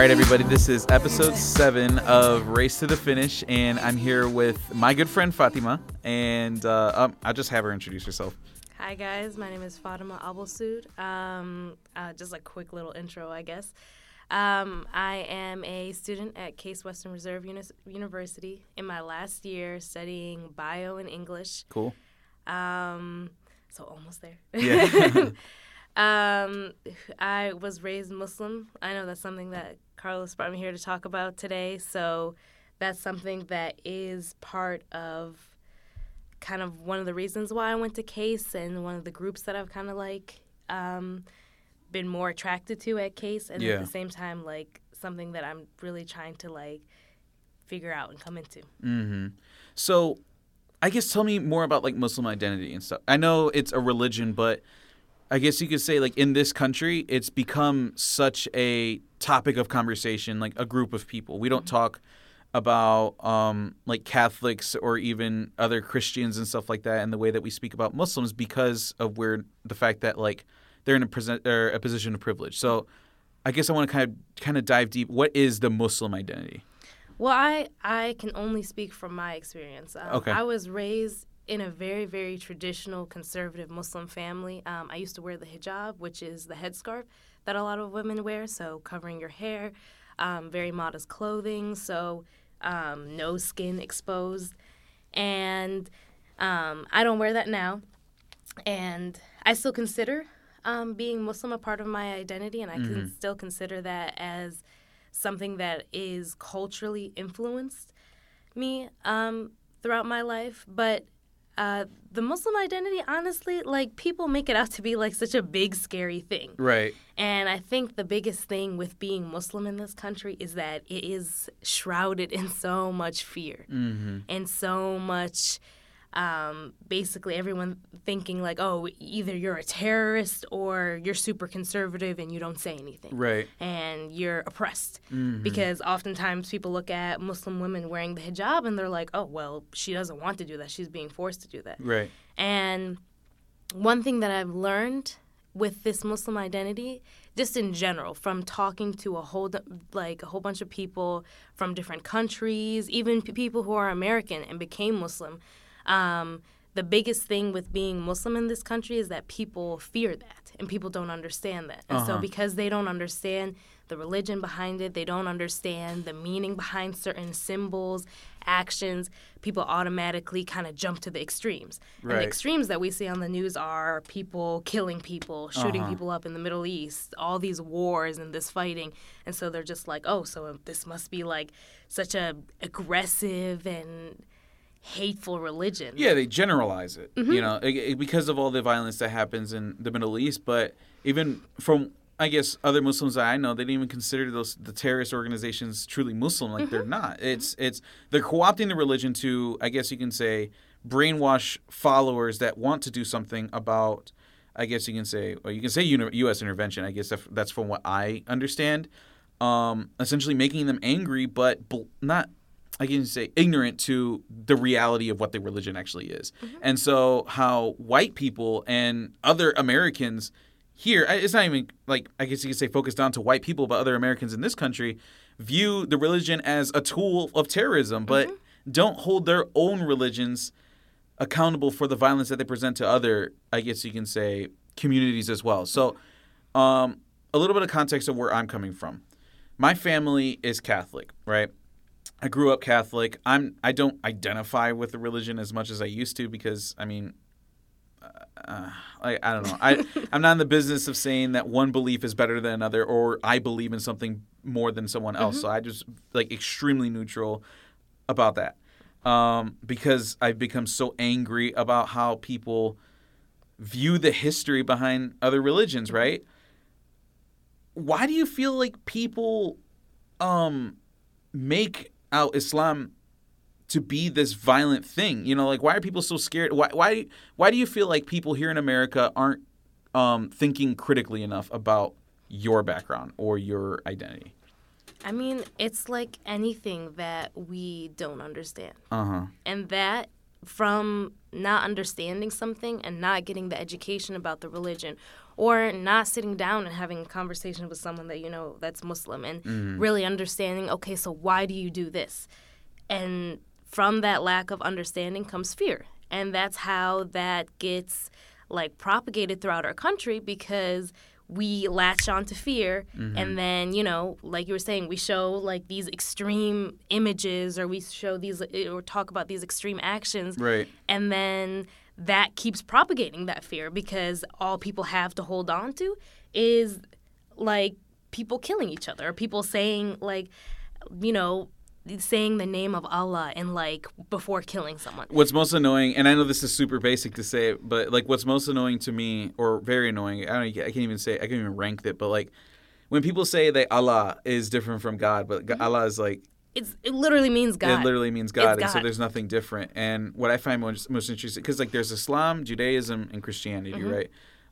right, everybody, this is episode 7 of Race to the Finish, and I'm here with my good friend Fatima, and I'll just have her introduce herself. Hi, guys. My name is Fatima Abelsoud. Just a quick little intro, I guess. I am a student at Case Western Reserve University in my last year studying bio and English. Cool. So almost there. Yeah. I was raised Muslim. I know that's something that Carlos brought me here to talk about today. So that's something that is part of kind of one of the reasons why I went to Case and one of the groups that I've kind of been more attracted to at Case. And at the same time, something that I'm really trying to figure out and come into. Mm-hmm. So I guess tell me more about Muslim identity and stuff. I know it's a religion, but I guess you could say, in this country, it's become such a topic of conversation, a group of people. We don't talk about, Catholics or even other Christians and stuff like that in the way that we speak about Muslims because of the fact that, they're in a position of privilege. So I guess I want to kind of dive deep. What is the Muslim identity? Well, I can only speak from my experience. Okay. I was raised in a very, very traditional conservative Muslim family. I used to wear the hijab, which is the headscarf that a lot of women wear, so covering your hair, very modest clothing, so no skin exposed. And I don't wear that now. And I still consider being Muslim a part of my identity, and I can still consider that as something that is culturally influenced me throughout my life. But the Muslim identity, honestly, people make it out to be such a big, scary thing. Right. And I think the biggest thing with being Muslim in this country is that it is shrouded in so much fear and so much, basically everyone thinking oh, either you're a terrorist or you're super conservative and you don't say anything. Right. And you're oppressed. Because oftentimes people look at Muslim women wearing the hijab and they're like, oh, well, she doesn't want to do that. She's being forced to do that. Right. And one thing that I've learned with this Muslim identity, just in general, from talking to a whole bunch of people from different countries, even people who are American and became Muslim, the biggest thing with being Muslim in this country is that people fear that and people don't understand that. And so because they don't understand the religion behind it, they don't understand the meaning behind certain symbols, actions, people automatically kind of jump to the extremes. Right. And the extremes that we see on the news are people killing people, shooting people up in the Middle East, all these wars and this fighting. And so they're just oh, so this must be such a aggressive and hateful religion. Yeah, they generalize it, because of all the violence that happens in the Middle East. But even from, I guess, other Muslims that I know, they didn't even consider the terrorist organizations truly Muslim. They're not. It's they're co-opting the religion to, I guess you can say, brainwash followers that want to do something about, I guess you can say U.S. intervention. I guess that's from what I understand. Essentially making them angry, but not, I can say, ignorant to the reality of what the religion actually is. And so how white people and other Americans here, it's not even I guess you could say focused down to white people, but other Americans in this country view the religion as a tool of terrorism, but don't hold their own religions accountable for the violence that they present to other, I guess you can say, communities as well. So a little bit of context of where I'm coming from. My family is Catholic, right? I grew up Catholic. I don't identify with the religion as much as I used to because, I mean, I don't know. I'm not in the business of saying that one belief is better than another or I believe in something more than someone else. So I just extremely neutral about that because I've become so angry about how people view the history behind other religions, right? Why do you feel like people make out Islam to be this violent thing? Why are people so scared? Why do you feel like people here in America aren't thinking critically enough about your background or your identity? I mean, it's like anything that we don't understand. And that from not understanding something and not getting the education about the religion or not sitting down and having a conversation with someone that you know that's Muslim and really understanding, okay, so why do you do this? And from that lack of understanding comes fear. And that's how that gets like propagated throughout our country, because we latch on to fear, and then, you know, like you were saying, we show like these extreme images, or we show these or talk about these extreme actions, Right. and then that keeps propagating that fear, because all people have to hold on to is like people killing each other, or people saying like, you know, saying the name of Allah and like before killing someone. What's most annoying, and I know this is super basic to say, but like what's most annoying to me, or very annoying, I can't even rank it, but like when people say that Allah is different from God, but Allah is like, it literally means God. It literally means God, It's and so God. there's nothing different. And what I find most interesting, because like there's Islam, Judaism, and Christianity, right?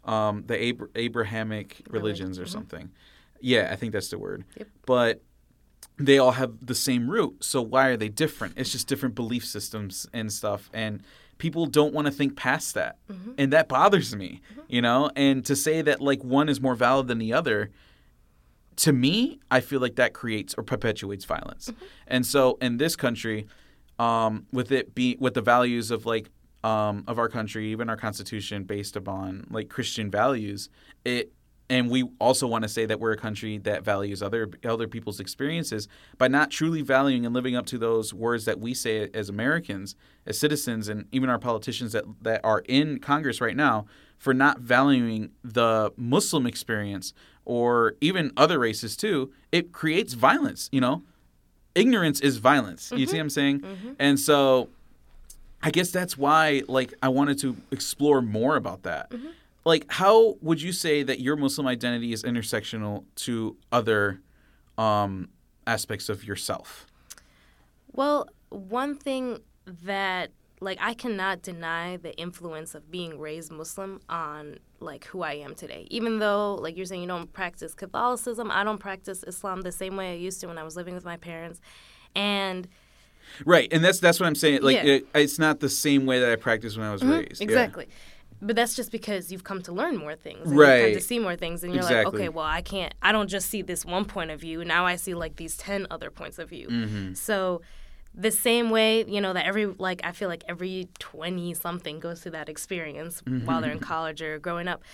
The Abrahamic religions or something. Yeah, I think that's the word. Yep. But they all have the same root. So why are they different? It's just different belief systems and stuff. And people don't want to think past that. And that bothers me, you know? And to say that like one is more valid than the other, to me, I feel like that creates or perpetuates violence. And so in this country, with the values of like of our country, even our Constitution based upon like Christian values, and we also want to say that we're a country that values other people's experiences by not truly valuing and living up to those words that we say as Americans, as citizens, and even our politicians that are in Congress right now, for not valuing the Muslim experience or even other races too. It creates violence, you know? Ignorance is violence. You see what I'm saying? And so I guess that's why like I wanted to explore more about that. Like, how would you say that your Muslim identity is intersectional to other aspects of yourself? Well, one thing that, like, I cannot deny the influence of being raised Muslim on, like, who I am today. Even though, like you're saying, you don't practice Catholicism, I don't practice Islam the same way I used to when I was living with my parents. And right, and that's what I'm saying. Like, Yeah. it's not the same way that I practiced when I was raised. Exactly. But that's just because you've come to learn more things. And Right. You've come to see more things. And you're like, Exactly. okay, well, I don't just see this one point of view. Now I see like these 10 other points of view. So the same way, you know, that I feel like every 20-something goes through that experience while they're in college or growing up.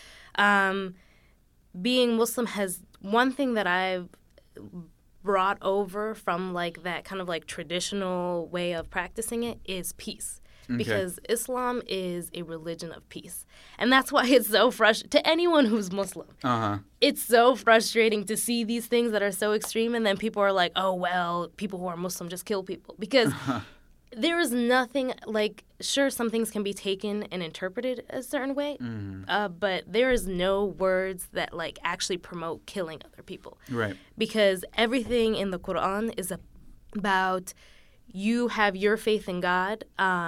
Being Muslim has one thing that I've brought over from like that kind of like traditional way of practicing it is peace. Because Islam is a religion of peace. And that's why it's so frustrating to anyone who's Muslim. It's so frustrating to see these things that are so extreme, and then people are like, oh, well, people who are Muslim just kill people. Because there is nothing, like, sure, some things can be taken and interpreted a certain way, but there is no words that, like, actually promote killing other people. Right. Because everything in the Quran is about you have your faith in God,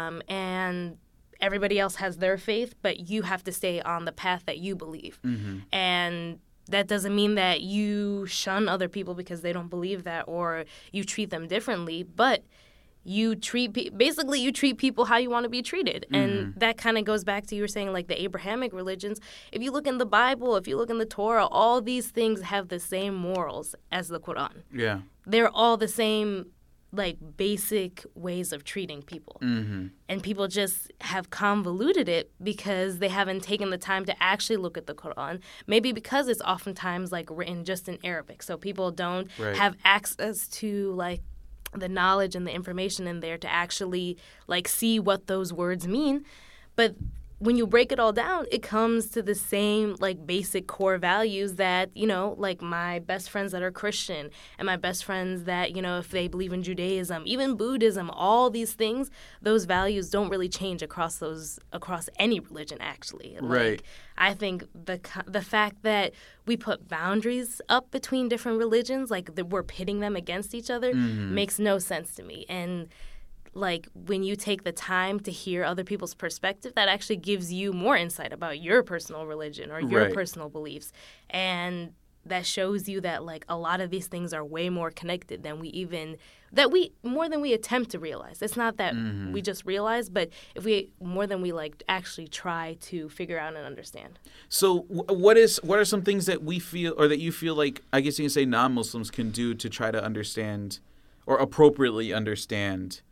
and everybody else has their faith, but you have to stay on the path that you believe. And that doesn't mean that you shun other people because they don't believe that, or you treat them differently, but you treat people how you want to be treated. And that kind of goes back to, you were saying, like, the Abrahamic religions. If you look in the Bible, if you look in the Torah, all these things have the same morals as the Quran. Yeah. They're all the same, like, basic ways of treating people. And people just have convoluted it because they haven't taken the time to actually look at the Quran. Maybe because it's oftentimes, like, written just in Arabic. So people don't have access to, like, the knowledge and the information in there to actually, like, see what those words mean. But when you break it all down, it comes to the same, like, basic core values that, you know, like, my best friends that are Christian and my best friends that, you know, if they believe in Judaism, even Buddhism, all these things, those values don't really change across any religion, actually. Right. Like, I think the fact that we put boundaries up between different religions, like, that we're pitting them against each other, makes no sense to me. And like, when you take the time to hear other people's perspective, that actually gives you more insight about your personal religion or your personal beliefs. And that shows you that like a lot of these things are way more connected than more than we attempt to realize. It's not that we just realize, but if we more than we like actually try to figure out and understand. So what are some things that we feel, or that you feel like, I guess you can say, non-Muslims can do to try to understand or appropriately understand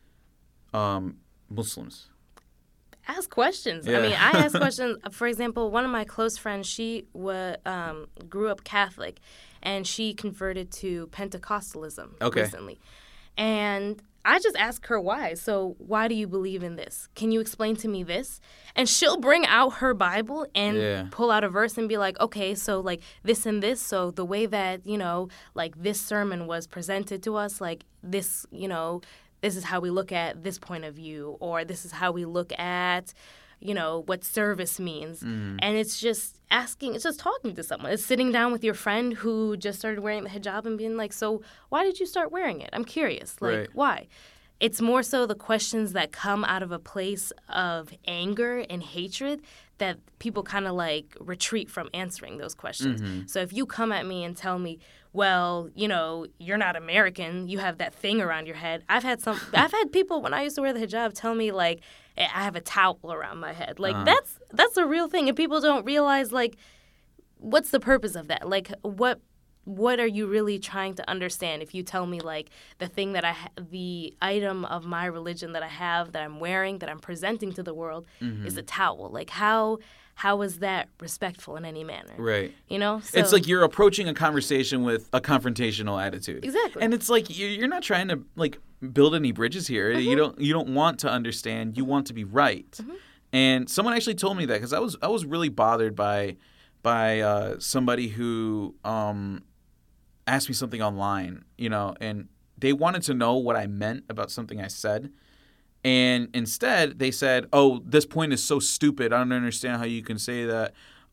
Muslims? Ask questions. Yeah. I mean, I ask questions. For example, one of my close friends, she grew up Catholic, and she converted to Pentecostalism recently. And I just ask her why. So why do you believe in this? Can you explain to me this? And she'll bring out her Bible and pull out a verse and be like, okay, so like this and this. So the way that, like this sermon was presented to us, like this, this is how we look at this point of view, or this is how we look at, what service means. And it's just it's just talking to someone. It's sitting down with your friend who just started wearing the hijab and being like, so why did you start wearing it? I'm curious. Like, why? It's more so the questions that come out of a place of anger and hatred that people kind of like retreat from answering those questions. So if you come at me and tell me, well, you're not American, you have that thing around your head. I've had people when I used to wear the hijab tell me like I have a towel around my head. Like that's a real thing, and people don't realize like what's the purpose of that? Like what are you really trying to understand if you tell me like the thing that the item of my religion that I have, that I'm wearing, that I'm presenting to the world is a towel? Like how is that respectful in any manner? Right. So, it's like you're approaching a conversation with a confrontational attitude. Exactly. And it's like you're not trying to like build any bridges here. You don't want to understand. You want to be right. And someone actually told me that, because I was really bothered by somebody who asked me something online, and they wanted to know what I meant about something I said. And instead, they said, oh, this point is so stupid. I don't understand how you can say that.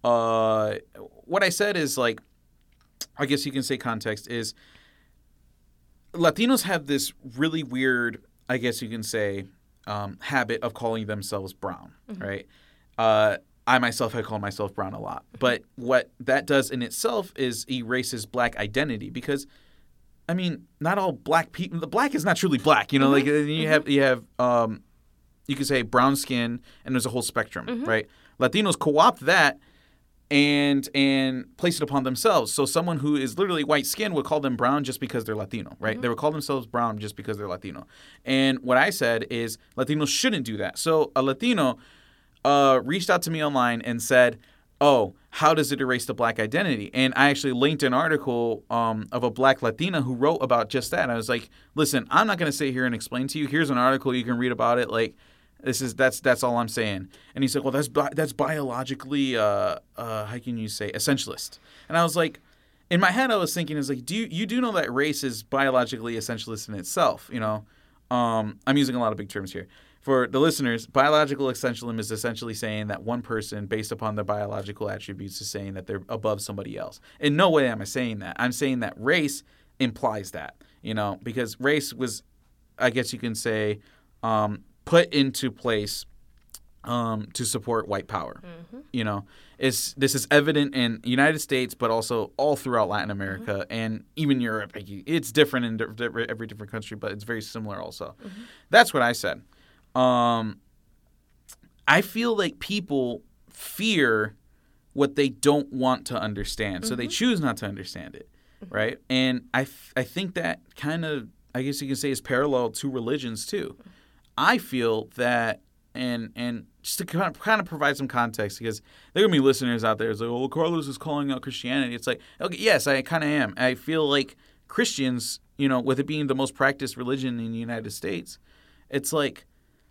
What I said is, like, I guess you can say context is, Latinos have this really weird, I guess you can say, habit of calling themselves brown, right? I myself, I call myself brown a lot. But what that does in itself is erases black identity, because, I mean, not all black people, the black is not truly black, like you have you could say brown skin, and there's a whole spectrum, right? Latinos co-opt that and place it upon themselves. So someone who is literally white skin would call them brown just because they're Latino, right? They would call themselves brown just because they're Latino. And what I said is Latinos shouldn't do that. So a Latino reached out to me online and said, oh, how does it erase the black identity? And I actually linked an article of a black Latina who wrote about just that. And I was like, listen, I'm not going to sit here and explain to you. Here's an article. You can read about it. Like, that's all I'm saying. And he said, well, that's biologically, how can you say, essentialist. And I was like, in my head, I was thinking, like, you do know that race is biologically essentialist in itself, I'm using a lot of big terms here. For the listeners, biological essentialism is essentially saying that one person, based upon their biological attributes, is saying that they're above somebody else. In no way am I saying that. I'm saying that race implies that, because race was, I guess you can say, put into place to support white power. This is evident in the United States, but also all throughout Latin America and even Europe. It's different in every different country, but it's very similar also. That's what I said. I feel like people fear what they don't want to understand, so they choose not to understand it, right? And I think that kind of, I guess you can say, is parallel to religions too. I feel that, and just to kind of provide some context, because there are going to be listeners out there who's like, oh, Carlos is calling out Christianity. It's like, okay, yes, I kind of am. I feel like Christians, with it being the most practiced religion in the United States, it's like,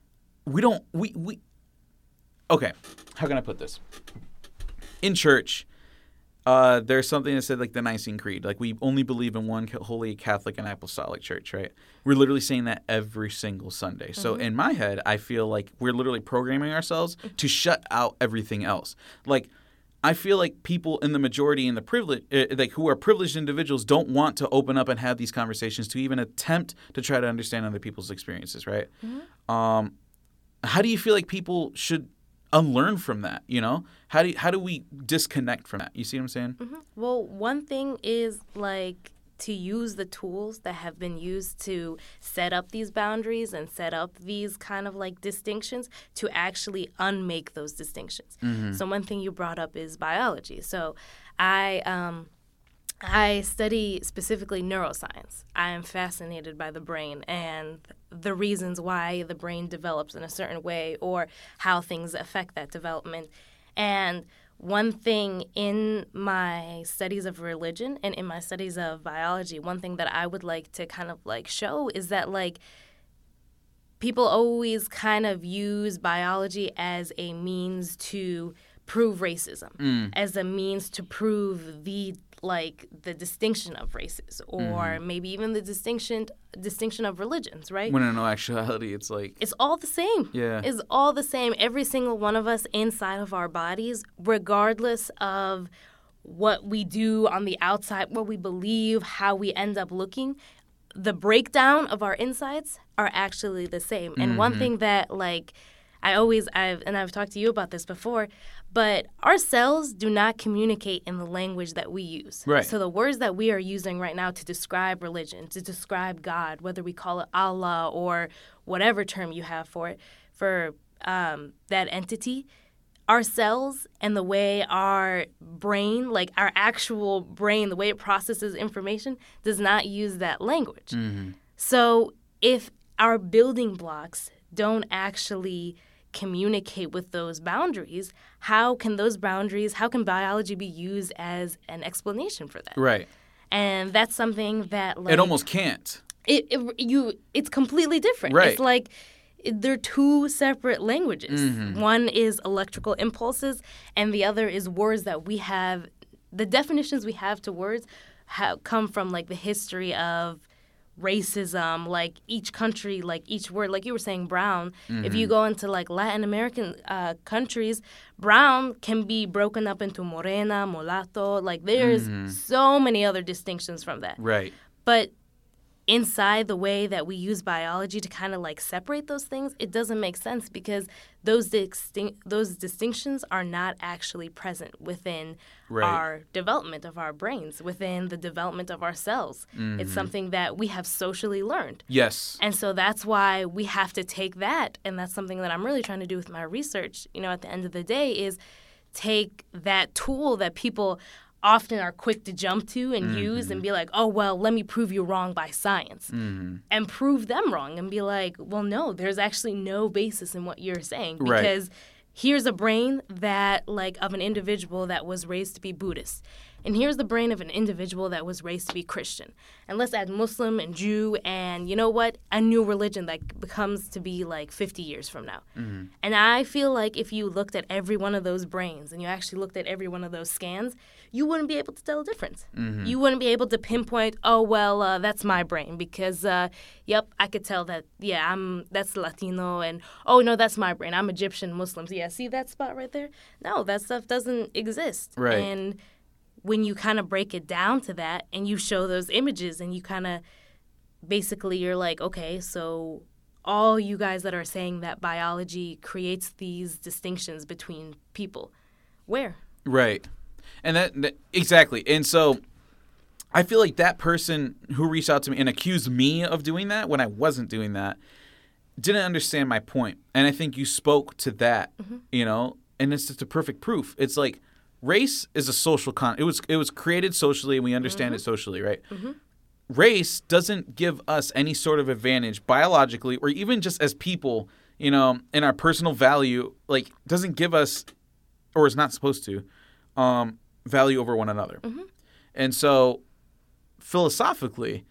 okay, how can I put this? In church, there's something that said, like, the Nicene Creed. Like, we only believe in one holy Catholic and apostolic church, right? We're literally saying that every single Sunday. So in my head, I feel like we're literally programming ourselves to shut out everything else. Like, I feel like people in the majority in the privilege, like who are privileged individuals, don't want to open up and have these conversations to even attempt to try to understand other people's experiences, right? How do you feel like people should unlearn from that, you know? How do we disconnect from that? You see what I'm saying? Mm-hmm. Well, one thing is like to use the tools that have been used to set up these boundaries and set up these kind of like distinctions to actually unmake those distinctions. Mm-hmm. So one thing you brought up is biology. So I study specifically neuroscience. I am fascinated by the brain and the reasons why the brain develops in a certain way or how things affect that development. And one thing in my studies of religion and in my studies of biology, one thing that I would like to kind of like show is that like people always kind of use biology as a means to prove racism, as a means to prove the distinction of races, or maybe even the distinction of religions, right? When in actuality, it's like... It's all the same. Yeah. It's all the same. Every single one of us inside of our bodies, regardless of what we do on the outside, what we believe, how we end up looking, the breakdown of our insides are actually the same. And one thing that, like, I've talked to you about this before, but our cells do not communicate in the language that we use. Right. So the words that we are using right now to describe religion, to describe God, whether we call it Allah or whatever term you have for it, for that entity, our cells and the way our brain, like our actual brain, the way it processes information, does not use that language. So if our building blocks don't actually communicate with those boundaries, how can biology be used as an explanation for that? Right. And that's something that like it almost can't. It's completely different. Right. It's like they're two separate languages. One is electrical impulses, and the other is words that we have. The definitions we have to words come from like the history of racism, like each country, like each word, like you were saying brown. If you go into like Latin American countries, brown can be broken up into morena, mulatto, like there's so many other distinctions from that. Right. But inside the way that we use biology to kind of like separate those things, it doesn't make sense because those distinctions are not actually present within our development of our brains, within the development of our cells. It's something that we have socially learned. Yes. And so that's why we have to take that, and that's something that I'm really trying to do with my research, you know, at the end of the day, is take that tool that people often are quick to jump to and use and be like, oh, well, let me prove you wrong by science, and prove them wrong and be like, well, no, there's actually no basis in what you're saying because here's a brain that like of an individual that was raised to be Buddhist. And here's the brain of an individual that was raised to be Christian. And let's add Muslim and Jew and, you know what, a new religion that becomes to be like 50 years from now. And I feel like if you looked at every one of those brains and you actually looked at every one of those scans, you wouldn't be able to tell the difference. You wouldn't be able to pinpoint, oh, well, that's my brain because, yep, I could tell that, yeah, that's Latino and, oh, no, that's my brain. I'm Egyptian Muslim. So, yeah, see that spot right there? No, that stuff doesn't exist. Right. And when you kind of break it down to that and you show those images and you kind of basically you're like, okay, so all you guys that are saying that biology creates these distinctions between people, where? Right. And that exactly. And so I feel like that person who reached out to me and accused me of doing that when I wasn't doing that didn't understand my point. And I think you spoke to that, you know, and it's just a perfect proof. It's like, race is a social it was created socially and we understand it socially, right? Race doesn't give us any sort of advantage biologically or even just as people, you know, in our personal value, like doesn't give us, or is not supposed to, value over one another. And so philosophically,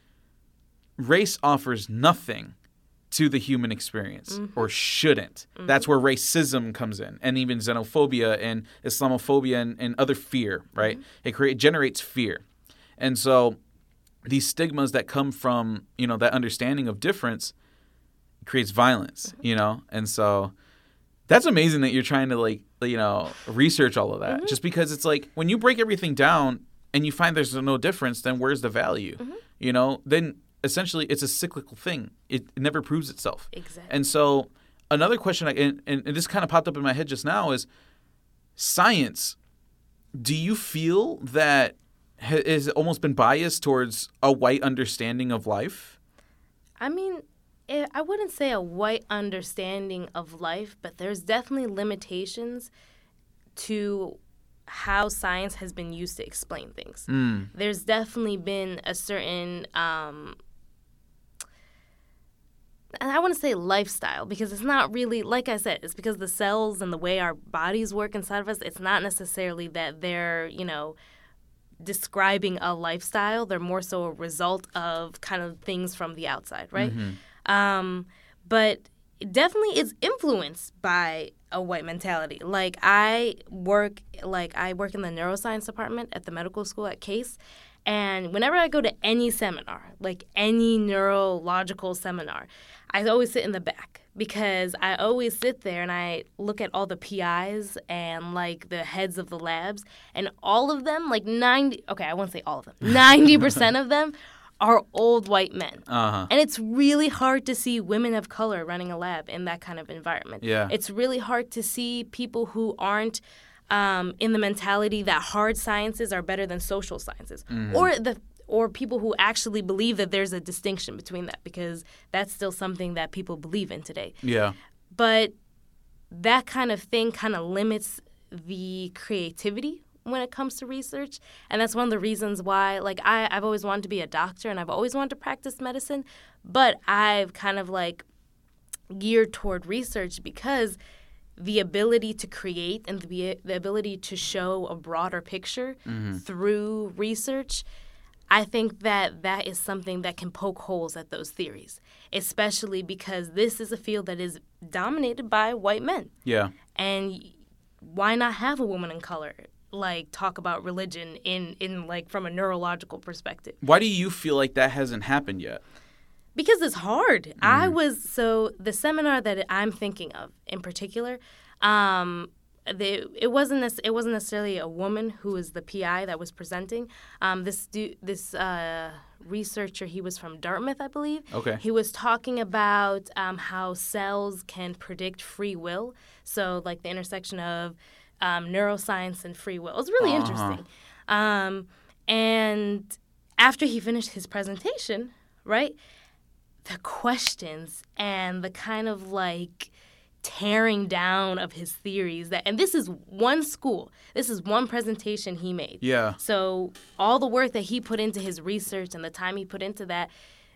race offers nothing to the human experience or shouldn't. That's where racism comes in, and even xenophobia and Islamophobia and other fear, right? It generates fear. And so these stigmas that come from, you know, that understanding of difference creates violence, you know? And so that's amazing that you're trying to, like, you know, research all of that. Just because it's like when you break everything down and you find there's no difference, then where's the value? You know, then essentially it's a cyclical thing. It never proves itself. Exactly. And so another question, and this kind of popped up in my head just now, is science. Do you feel that has almost been biased towards a white understanding of life? I mean, I wouldn't say a white understanding of life, but there's definitely limitations to how science has been used to explain things. There's definitely been a certain, and I want to say lifestyle, because it's not really, like I said, it's because the cells and the way our bodies work inside of us, it's not necessarily that they're, describing a lifestyle. They're more so a result of kind of things from the outside, right? But it definitely is influenced by a white mentality. Like I work in the neuroscience department at the medical school at Case, and whenever I go to any seminar, like any neurological seminar, I always sit in the back because I always sit there and I look at all the PIs and like the heads of the labs, and all of them, like I won't say all of them, 90% of them are old white men. And it's really hard to see women of color running a lab in that kind of environment. Yeah. It's really hard to see people who aren't in the mentality that hard sciences are better than social sciences, or people who actually believe that there's a distinction between that, because that's still something that people believe in today. Yeah. But that kind of thing kind of limits the creativity when it comes to research. And that's one of the reasons why, like, I've always wanted to be a doctor and I've always wanted to practice medicine, but I've kind of like geared toward research because the ability to create and the ability to show a broader picture through research, I think that is something that can poke holes at those theories, especially because this is a field that is dominated by white men. Yeah. And why not have a woman of color like talk about religion in like from a neurological perspective? Why do you feel like that hasn't happened yet? Because it's hard. The seminar that I'm thinking of in particular, it wasn't necessarily a woman who was the PI that was presenting. This researcher, he was from Dartmouth, I believe. Okay. He was talking about how cells can predict free will. So like the intersection of neuroscience and free will. It's really interesting. And after he finished his presentation, right, the questions and the kind of like tearing down of his theories and this is one school, this is one presentation he made. Yeah. So all the work that he put into his research and the time he put into that,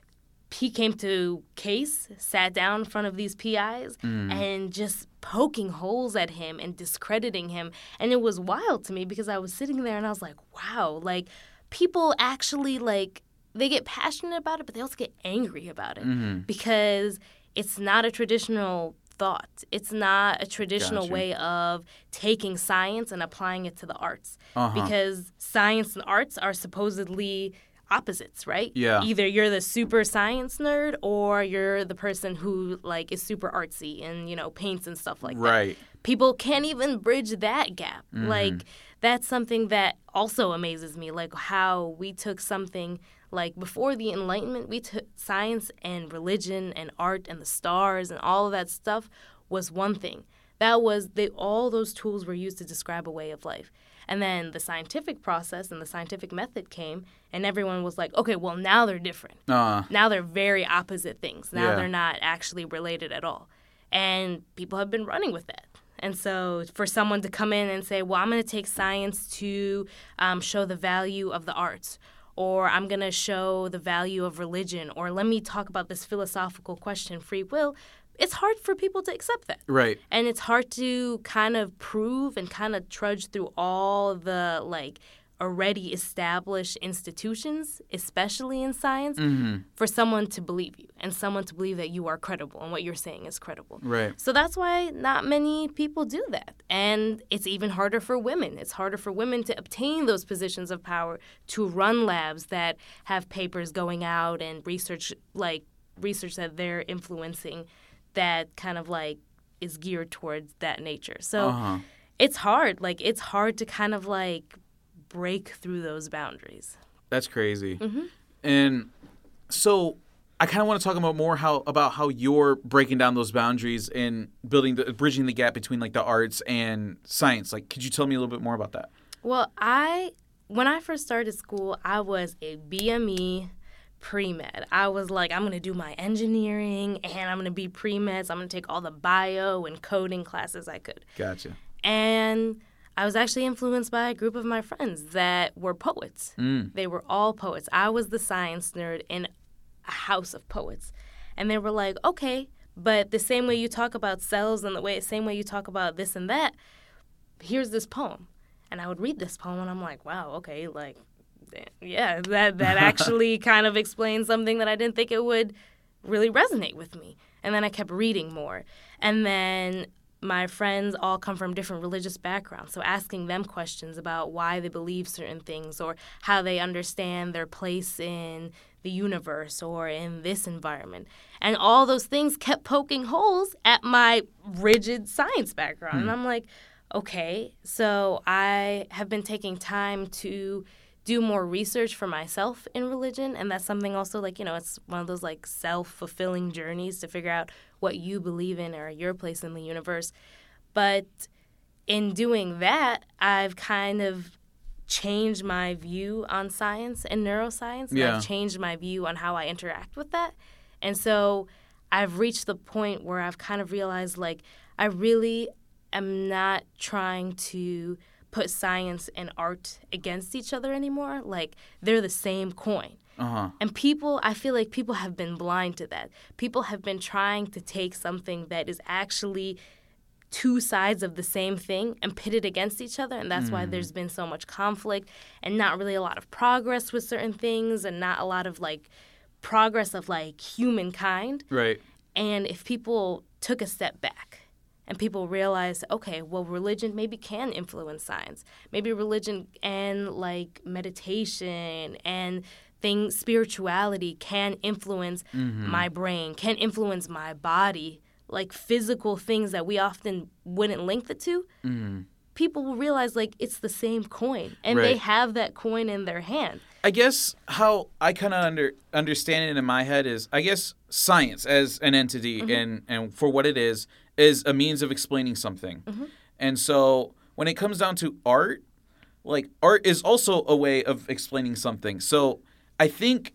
he came to Case, sat down in front of these PIs and just poking holes at him and discrediting him. And it was wild to me because I was sitting there and I was like, wow, like people actually like, they get passionate about it, but they also get angry about it because it's not a traditional thought. It's not a traditional way of taking science and applying it to the arts because science and arts are supposedly opposites, right? Yeah. Either you're the super science nerd or you're the person who like is super artsy and, paints and stuff like that. Right. People can't even bridge that gap. Like that's something that also amazes me, like how we took something like before the Enlightenment, we took science and religion and art and the stars and all of that stuff was one thing. That was all those tools were used to describe a way of life. And then the scientific process and the scientific method came, and everyone was like, okay, well, now they're different. Now they're very opposite things. Now they're not actually related at all. And people have been running with that. And so for someone to come in and say, well, I'm going to take science to show the value of the arts, or I'm going to show the value of religion, or let me talk about this philosophical question, free will, it's hard for people to accept that. Right. And it's hard to kind of prove and kind of trudge through all the, like, already established institutions, especially in science, for someone to believe you and someone to believe that you are credible and what you're saying is credible. Right. So that's why not many people do that. And it's even harder for women. It's harder for women to obtain those positions of power, to run labs that have papers going out and research that they're influencing that kind of like is geared towards that nature. So it's hard. Like, it's hard to kind of like break through those boundaries. That's crazy. And so I kind of want to talk about more about how you're breaking down those boundaries and bridging the gap between like the arts and science. Like, could you tell me a little bit more about that? Well, when I first started school, I was a BME pre-med. I was like, I'm going to do my engineering and I'm going to be pre-med. So I'm going to take all the bio and coding classes I could. Gotcha. And I was actually influenced by a group of my friends that were poets. They were all poets. I was the science nerd in a house of poets. And they were like, okay, but the same way you talk about cells and same way you talk about this and that, here's this poem. And I would read this poem and I'm like, wow, okay, like, yeah, that actually kind of explains something that I didn't think it would really resonate with me. And then I kept reading more. And then my friends all come from different religious backgrounds, so asking them questions about why they believe certain things or how they understand their place in the universe or in this environment. And all those things kept poking holes at my rigid science background. And I'm like, okay, so I have been taking time to do more research for myself in religion, and that's something also, like, you know, it's one of those like self-fulfilling journeys to figure out what you believe in or your place in the universe. But in doing that, I've kind of changed my view on science and neuroscience. And I've changed my view on how I interact with that. And so I've reached the point where I've kind of realized, like, I really am not trying to put science and art against each other anymore. Like, they're the same coin. And I feel like people have been blind to that. People have been trying to take something that is actually two sides of the same thing and pit it against each other. And that's why there's been so much conflict and not really a lot of progress with certain things and not a lot of, like, progress of, like, humankind. Right. And if people took a step back and people realize, okay, well, religion maybe can influence science. Maybe religion and, like, meditation and spirituality can influence my brain, can influence my body, like physical things that we often wouldn't link the two. People will realize, like, it's the same coin, and they have that coin in their hand. I guess how I kind of understand it in my head is, I guess science as an entity and for what it is a means of explaining something. And so when it comes down to art, like, art is also a way of explaining something. So I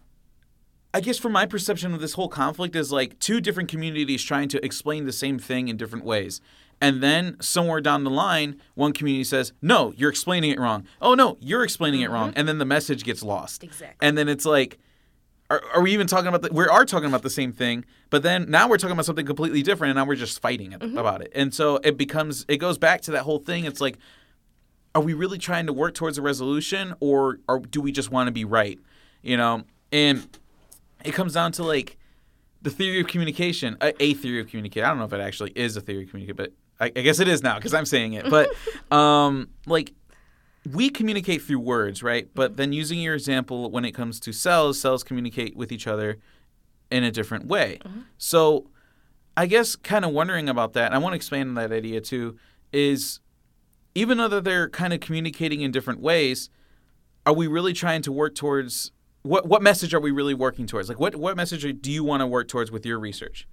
guess from my perception of this whole conflict is like two different communities trying to explain the same thing in different ways. And then somewhere down the line, one community says, no, you're explaining it wrong. Oh, no, you're explaining it wrong. And then the message gets lost. Exactly. And then it's like, are we even talking about we are talking about the same thing, but then now we're talking about something completely different, and now we're just fighting about it. And so it goes back to that whole thing. It's like, are we really trying to work towards a resolution, or do we just want to be right? You know? And it comes down to, like, the theory of communication, a theory of communication. I don't know if it actually is a theory of communication, but I guess it is now because I'm saying it. But, like, we communicate through words, right? But then using your example, when it comes to cells communicate with each other in a different way. So I guess kind of wondering about that, and I want to expand on that idea too, is even though they're kind of communicating in different ways, are we really trying to work towards what message are we really working towards? Like, what message do you want to work towards with your research?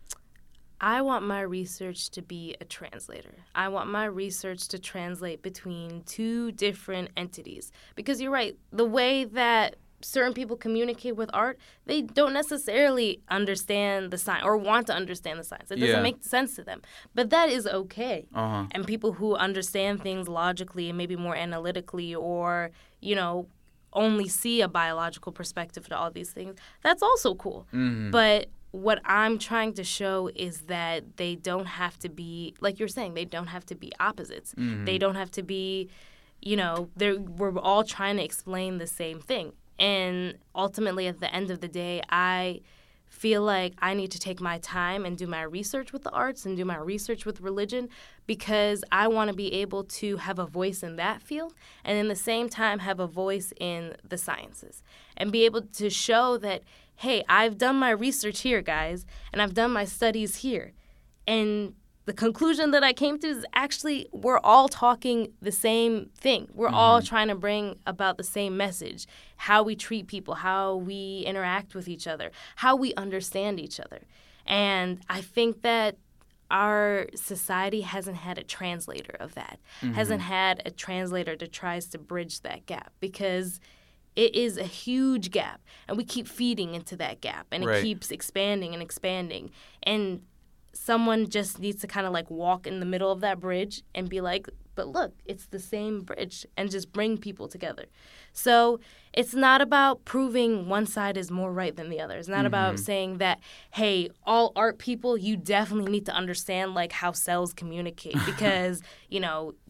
I want my research to be a translator. I want my research to translate between two different entities. Because you're right, the way that certain people communicate with art, they don't necessarily understand the science or want to understand the science. It doesn't make sense to them. But that is okay. And people who understand things logically and maybe more analytically, or, you know, only see a biological perspective to all these things, that's also cool. But what I'm trying to show is that they don't have to be, like you're saying, they don't have to be opposites. They don't have to be, you know, we're all trying to explain the same thing. And ultimately, at the end of the day, I feel like I need to take my time and do my research with the arts and do my research with religion, because I want to be able to have a voice in that field and in the same time have a voice in the sciences and be able to show that, hey, I've done my research here, guys, and I've done my studies here. And the conclusion that I came to is actually we're all talking the same thing. We're all trying to bring about the same message, how we treat people, how we interact with each other, how we understand each other. And I think that our society hasn't had a translator of that, hasn't had a translator that tries to bridge that gap, because it is a huge gap, and we keep feeding into that gap, and it keeps expanding and expanding. And someone just needs to kind of like walk in the middle of that bridge and be like, but look, it's the same bridge, and just bring people together. So it's not about proving one side is more right than the other. It's not about saying that, hey, all art people, you definitely need to understand like how cells communicate because, you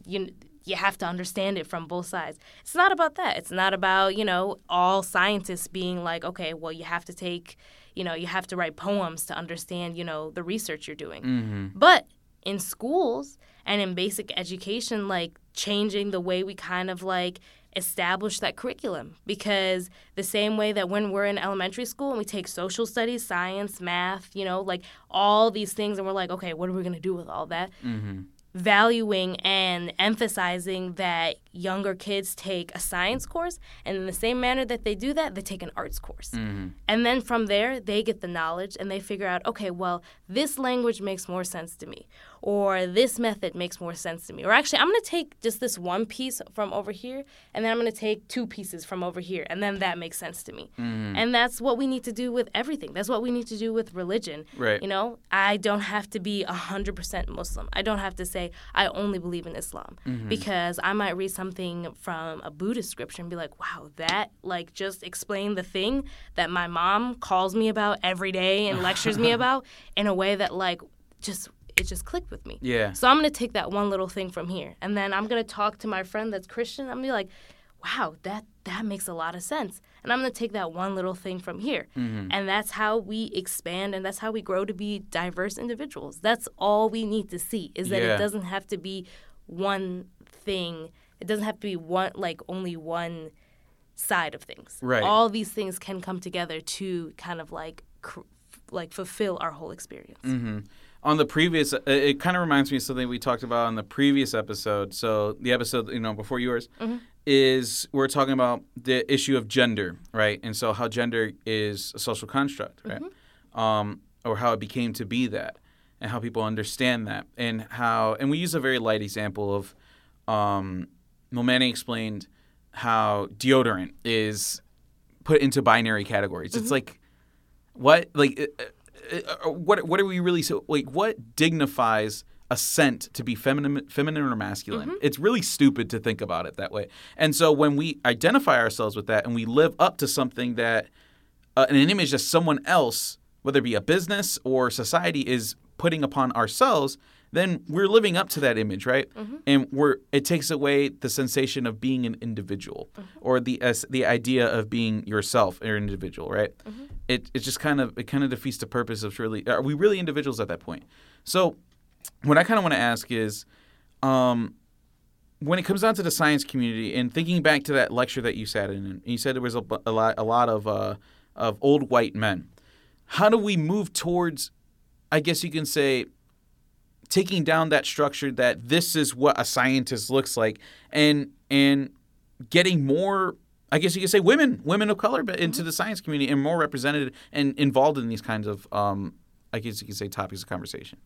have to understand it from both sides. It's not about that. It's not about, all scientists being like, okay, well, you have to take, you have to write poems to understand, the research you're doing. But in schools and in basic education, like changing the way we kind of like establish that curriculum, because the same way that when we're in elementary school and we take social studies, science, math, like all these things, and we're like, okay, what are we going to do with all that? Valuing and emphasizing that younger kids take a science course, and in the same manner that they do that, they take an arts course. And then from there, they get the knowledge and they figure out, okay, well, this language makes more sense to me, or this method makes more sense to me. Or actually, I'm going to take just this one piece from over here, and then I'm going to take two pieces from over here, and then that makes sense to me. And that's what we need to do with everything. That's what we need to do with religion. Right. I don't have to be 100% Muslim. I don't have to say I only believe in Islam, because I might read something from a Buddhist scripture and be like, wow, that like just explained the thing that my mom calls me about every day and lectures me about in a way that like it just clicked with me. Yeah. So I'm going to take that one little thing from here, and then I'm going to talk to my friend that's Christian. I'm going to be like, wow, that makes a lot of sense. And I'm going to take that one little thing from here. And that's how we expand, and that's how we grow to be diverse individuals. That's all we need to see, is that it doesn't have to be one thing. It doesn't have to be only one side of things. Right. All these things can come together to kind of like fulfill our whole experience. On the previous, it kind of reminds me of something we talked about on the previous episode. So the episode, before yours, is we're talking about the issue of gender, right? And so how gender is a social construct, right? Or how it became to be that, and how people understand that, and we use a very light example of, Manny explained how deodorant is put into binary categories. It's like, what? Like, what are we really what dignifies a scent to be feminine or masculine? It's really stupid to think about it that way. And so when we identify ourselves with that and we live up to something that an image that someone else, whether it be a business or society, is putting upon ourselves, then we're living up to that image, right? And it takes away the sensation of being an individual, or the idea of being yourself or an individual, right? It just kind of defeats the purpose of are we really individuals at that point? So what I kind of want to ask is, when it comes down to the science community, and thinking back to that lecture that you sat in, and you said there was a lot of old white men. How do we move towards, I guess you can say, taking down that structure that this is what a scientist looks like, and getting more, I guess you could say, women of color into the science community, and more represented and involved in these kinds of, I guess you could say, topics of conversation?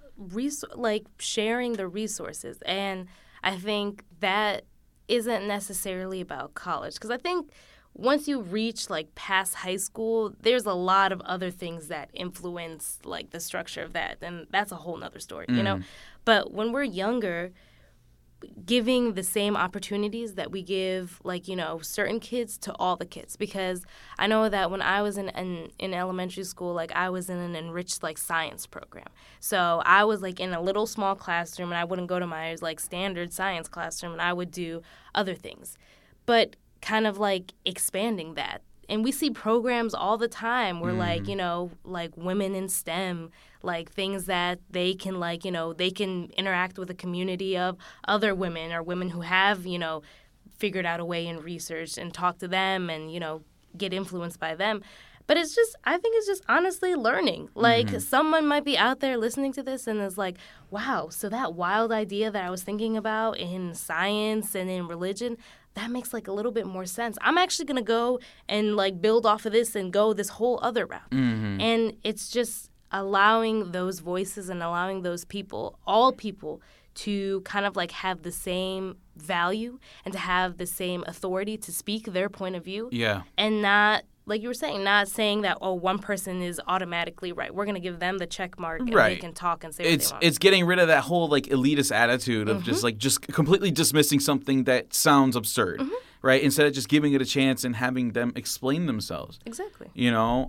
Sharing the resources. And I think that isn't necessarily about college, because I think once you reach past high school, there's a lot of other things that influence the structure of that, and that's a whole nother story, But when we're younger, giving the same opportunities that we give certain kids to all the kids, because I know that when I was in elementary school, I was in an enriched science program. So I was in a little small classroom, and I wouldn't go to my standard science classroom, and I would do other things. But kind of expanding that. And we see programs all the time where women in STEM, things that they can they can interact with a community of other women, or women who have, figured out a way in research, and talk to them and, get influenced by them. But I think it's just honestly learning. Like, someone might be out there listening to this and is like, wow, so that wild idea that I was thinking about in science and in religion, that makes like a little bit more sense. I'm actually going to go and like build off of this and go this whole other route. And it's just allowing those voices and allowing those people, all people, to kind of like have the same value and to have the same authority to speak their point of view. Yeah. And not, like you were saying, not saying that, oh, one person is automatically right. We're going to give them the check mark and they can talk and say what they want. It's getting rid of that whole like elitist attitude of just completely dismissing something that sounds absurd, right? Instead of just giving it a chance and having them explain themselves. Exactly. You know,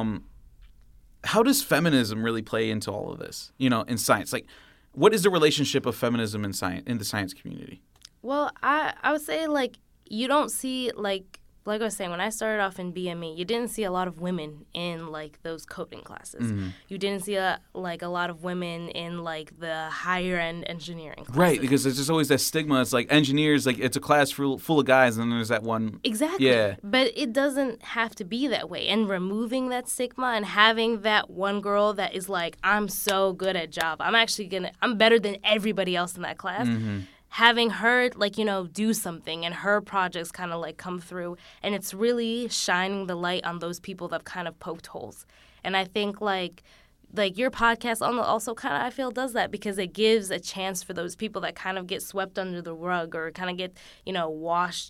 how does feminism really play into all of this, you know, in science? Like, what is the relationship of feminism in science, in the science community? Well, I would say, like, you don't see, like I was saying, when I started off in BME, you didn't see a lot of women in, like, those coding classes. You didn't see, a lot of women in, like, the higher-end engineering classes. Right, because there's just always that stigma. It's like engineers, like, it's a class full of guys, and then there's that one. Exactly. Yeah. But it doesn't have to be that way. And removing that stigma and having that one girl that is like, I'm so good at Java. I'm better than everybody else in that class. Having her, like, you know, do something and her projects kind of, like, come through. And it's really shining the light on those people that have kind of poked holes. And I think, like your podcast also kind of, I feel, does that because it gives a chance for those people that kind of get swept under the rug or kind of get, you know, washed,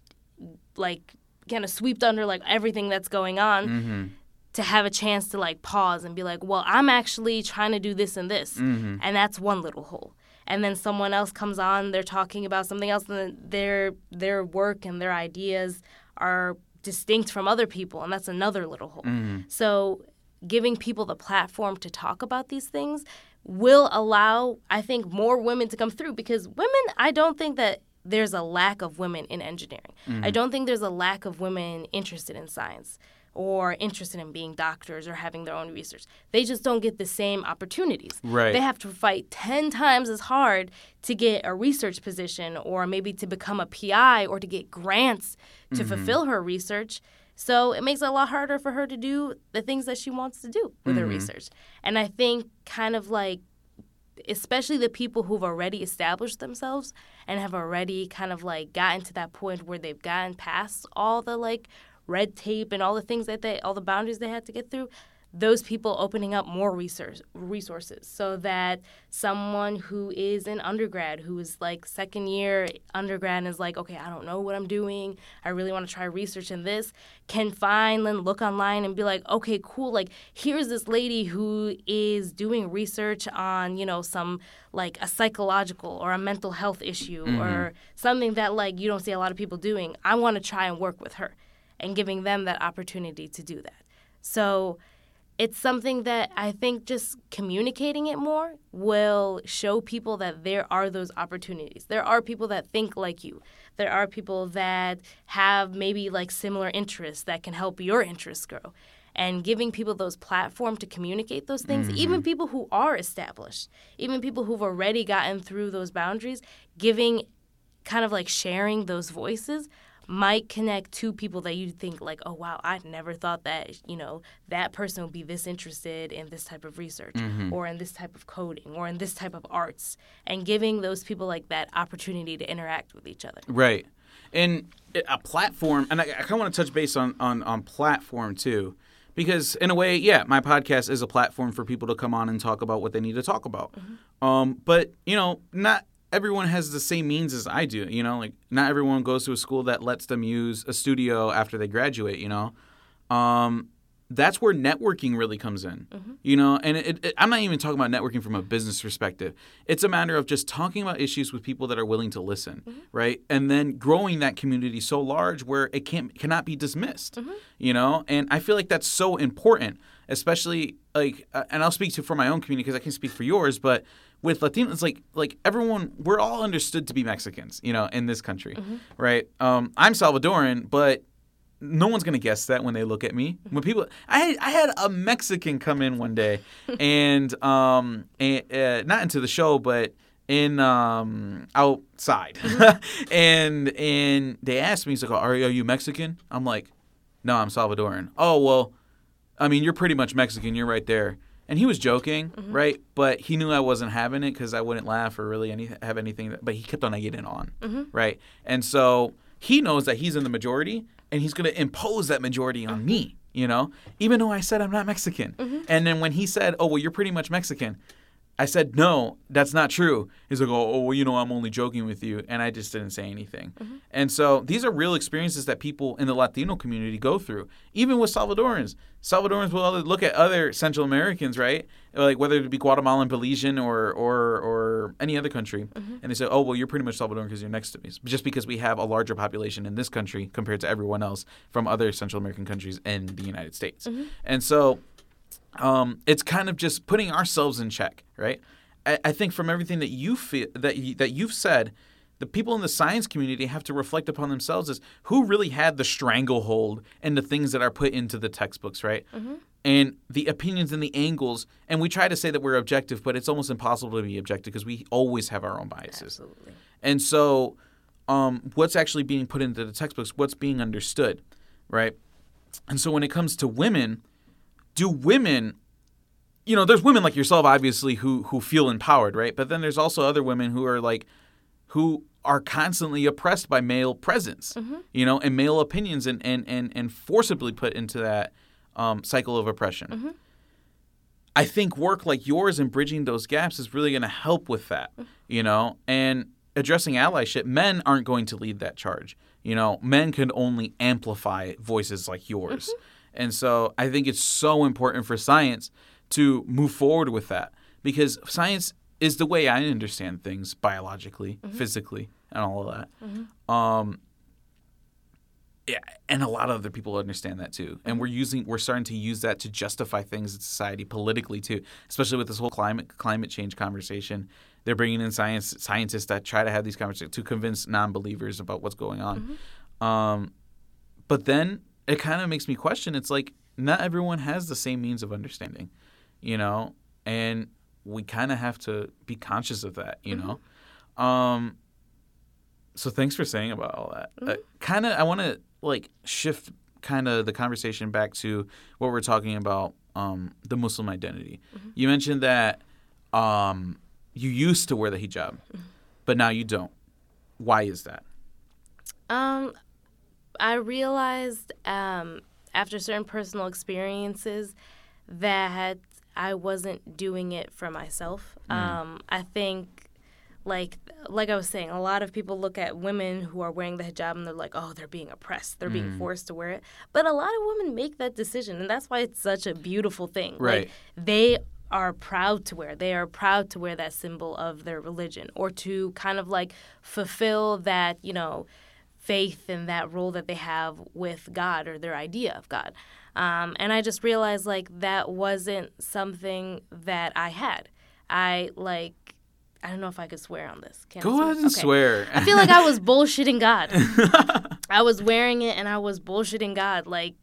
like, kind of swept under, like, everything that's going on. To have a chance to, like, pause and be like, well, I'm actually trying to do this and this. And that's one little hole. And then someone else comes on, they're talking about something else, and their work and their ideas are distinct from other people, and that's another little hole. So giving people the platform to talk about these things will allow, I think, more women to come through because women, I don't think that there's a lack of women in engineering. I don't think there's a lack of women interested in science or interested in being doctors or having their own research. They just don't get the same opportunities. Right. They have to fight 10 times as hard to get a research position or maybe to become a PI or to get grants to fulfill her research. So it makes it a lot harder for her to do the things that she wants to do with her research. And I think kind of like, especially the people who've already established themselves and have already kind of like gotten to that point where they've gotten past all the like red tape and all the things all the boundaries they had to get through, those people opening up more resources so that someone who is an undergrad, who is like second year undergrad and is like, okay, I don't know what I'm doing, I really want to try research in this, can find and look online and be like, okay, cool, like here's this lady who is doing research on, you know, some like a psychological or a mental health issue or something that like you don't see a lot of people doing. I want to try and work with her and giving them that opportunity to do that. So it's something that I think just communicating it more will show people that there are those opportunities. There are people that think like you. There are people that have maybe like similar interests that can help your interests grow. And giving people those platforms to communicate those things, even people who are established, even people who've already gotten through those boundaries, giving kind of like sharing those voices might connect to people that you think like, oh, wow, I never thought that, you know, that person would be this interested in this type of research or in this type of coding or in this type of arts, and giving those people like that opportunity to interact with each other. Right. And a platform, and I kind of want to touch base on platform too, because in a way, yeah, my podcast is a platform for people to come on and talk about what they need to talk about. But, you know, not everyone has the same means as I do, you know, like not everyone goes to a school that lets them use a studio after they graduate, you know. That's where networking really comes in, you know, and I'm not even talking about networking from a business perspective. It's a matter of just talking about issues with people that are willing to listen, right? And then growing that community so large where it cannot be dismissed, you know, and I feel like that's so important, especially like, and I'll speak for my own community because I can speak for yours, but with Latinos, like everyone, we're all understood to be Mexicans, you know, in this country, right? I'm Salvadoran, but no one's gonna guess that when they look at me. When people, I had a Mexican come in one day, and not into the show, but in outside, and they asked me, he's like, "Are you Mexican?" I'm like, "No, I'm Salvadoran." "Oh well, I mean, you're pretty much Mexican. You're right there. And he was joking, right? But he knew I wasn't having it because I wouldn't laugh or really have anything. But he kept on getting on, right? And so he knows that he's in the majority, and he's going to impose that majority on me, you know? Even though I said I'm not Mexican. And then when he said, oh, well, you're pretty much Mexican, I said, no, that's not true. He's like, oh, well, you know, I'm only joking with you. And I just didn't say anything. And so these are real experiences that people in the Latino community go through. Even with Salvadorans. Salvadorans will look at other Central Americans, right? Like whether it be Guatemalan, Belizean, or any other country. And they say, oh, well, you're pretty much Salvadoran because you're next to me. Just because we have a larger population in this country compared to everyone else from other Central American countries in the United States. And so it's kind of just putting ourselves in check, right? I think from everything that you feel that you've said, the people in the science community have to reflect upon themselves as who really had the stranglehold and the things that are put into the textbooks, right? And the opinions and the angles. And we try to say that we're objective, but it's almost impossible to be objective because we always have our own biases. Absolutely. And so what's actually being put into the textbooks, what's being understood, right? And so when it comes to women, do women, you know, there's women like yourself, obviously, who feel empowered, right? But then there's also other women who are constantly oppressed by male presence, you know, and male opinions and forcibly put into that cycle of oppression. I think work like yours and bridging those gaps is really going to help with that, you know, and addressing allyship. Men aren't going to lead that charge. You know, men can only amplify voices like yours. And so I think it's so important for science to move forward with that because science is the way I understand things biologically, physically, and all of that. Yeah, and a lot of other people understand that too. And we're starting to use that to justify things in society politically too, especially with this whole climate change conversation. They're bringing in scientists that try to have these conversations to convince non-believers about what's going on. But then it kind of makes me question. It's like not everyone has the same means of understanding, you know, and we kind of have to be conscious of that, you know. So thanks for saying about all that. I want to like shift kind of the conversation back to what we're talking about, the Muslim identity. You mentioned that you used to wear the hijab, but now you don't. Why is that? I realized after certain personal experiences that I wasn't doing it for myself. I think, like I was saying, a lot of people look at women who are wearing the hijab and they're like, oh, they're being oppressed. They're being forced to wear it. But a lot of women make that decision, and that's why it's such a beautiful thing. Right. Like, they are proud to wear. They are proud to wear that symbol of their religion or to kind of like fulfill that, you know, faith and that role that they have with God or their idea of God. And I just realized, like, that wasn't something that I had. I don't know if I could swear on this. Go ahead and swear. I feel like I was bullshitting God. I was wearing it and I was bullshitting God. Like,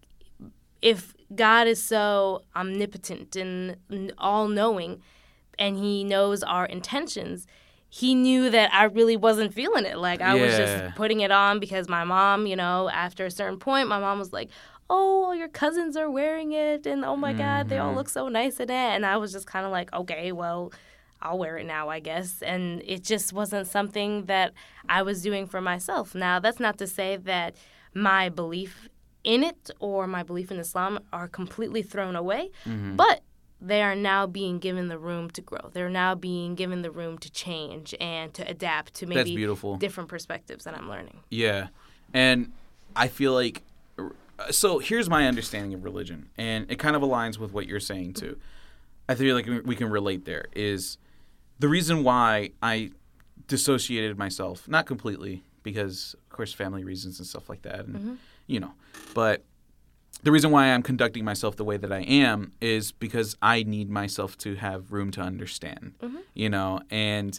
if God is so omnipotent and all-knowing and he knows our intentions, he knew that I really wasn't feeling it. Like, I was just putting it on because my mom, you know, after a certain point, my mom was like, oh, all your cousins are wearing it, and oh my God, they all look so nice in it. And I was just kind of like, okay, well, I'll wear it now, I guess. And it just wasn't something that I was doing for myself. Now, that's not to say that my belief in it or my belief in Islam are completely thrown away, but they are now being given the room to grow. They're now being given the room to change and to adapt to maybe different perspectives that I'm learning. Yeah. And I feel like, so here's my understanding of religion, and it kind of aligns with what you're saying too. I feel like we can relate there, is the reason why I dissociated myself, not completely, because of course family reasons and stuff like that, and you know, but the reason why I'm conducting myself the way that I am is because I need myself to have room to understand, you know, and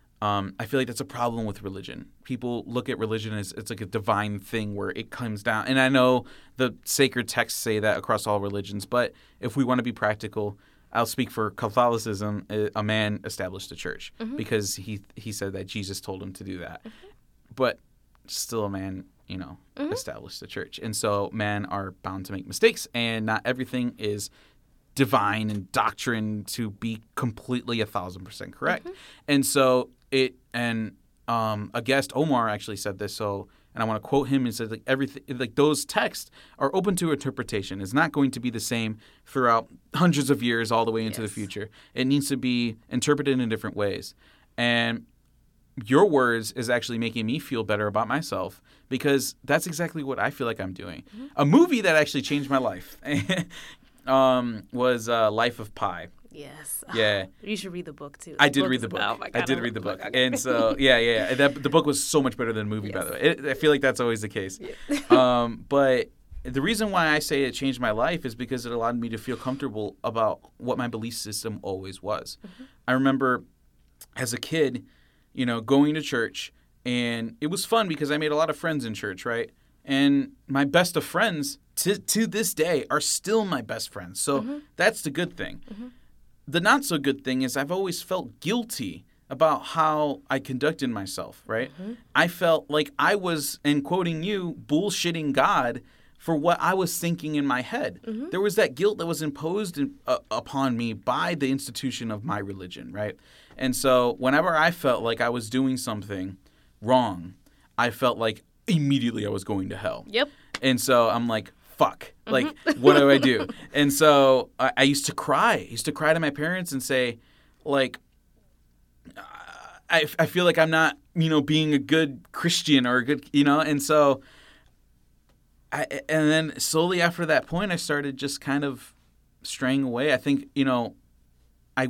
I feel like that's a problem with religion. People look at religion as it's like a divine thing where it comes down. And I know the sacred texts say that across all religions, but if we want to be practical, I'll speak for Catholicism. A man established a church because he said that Jesus told him to do that. But still a man, established the church. And so men are bound to make mistakes, and not everything is divine and doctrine to be completely 1,000% correct. And so a guest, Omar, actually said this. So, and I want to quote him and said, like, everything, like those texts are open to interpretation. It's not going to be the same throughout hundreds of years all the way into the future. It needs to be interpreted in different ways. And your words is actually making me feel better about myself, because that's exactly what I feel like I'm doing. A movie that actually changed my life was Life of Pi. Yes. Yeah. You should read the book, too. I did read the book. Oh my God, I did read the book. And so, the book was so much better than the movie, by the way. I feel like that's always the case. Yeah. But the reason why I say it changed my life is because it allowed me to feel comfortable about what my belief system always was. I remember as a kid, going to church, and it was fun because I made a lot of friends in church, right? And my best of friends to this day are still my best friends. So that's the good thing. The not so good thing is I've always felt guilty about how I conducted myself, right? I felt like I was, and quoting you, bullshitting God for what I was thinking in my head. There was that guilt that was imposed upon me by the institution of my religion, right? And so whenever I felt like I was doing something wrong, I felt like immediately I was going to hell. Yep. And so I'm like, fuck, like, what do I do? And so I used to cry. I used to cry to my parents and say, like, I feel like I'm not, being a good Christian or a good, and so and then slowly after that point, I started just kind of straying away. I think, there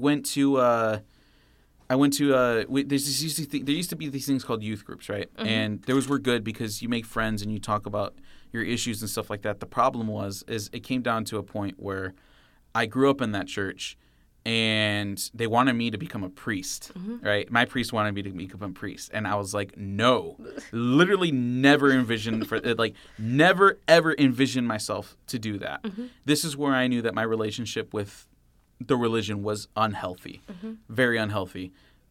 used to be these things called youth groups, right? And those were good because you make friends and you talk about your issues and stuff like that. The problem is it came down to a point where I grew up in that church and they wanted me to become a priest, right? My priest wanted me to become a priest. And I was like, no, literally never never ever envisioned myself to do that. This is where I knew that my relationship with the religion was unhealthy, very unhealthy.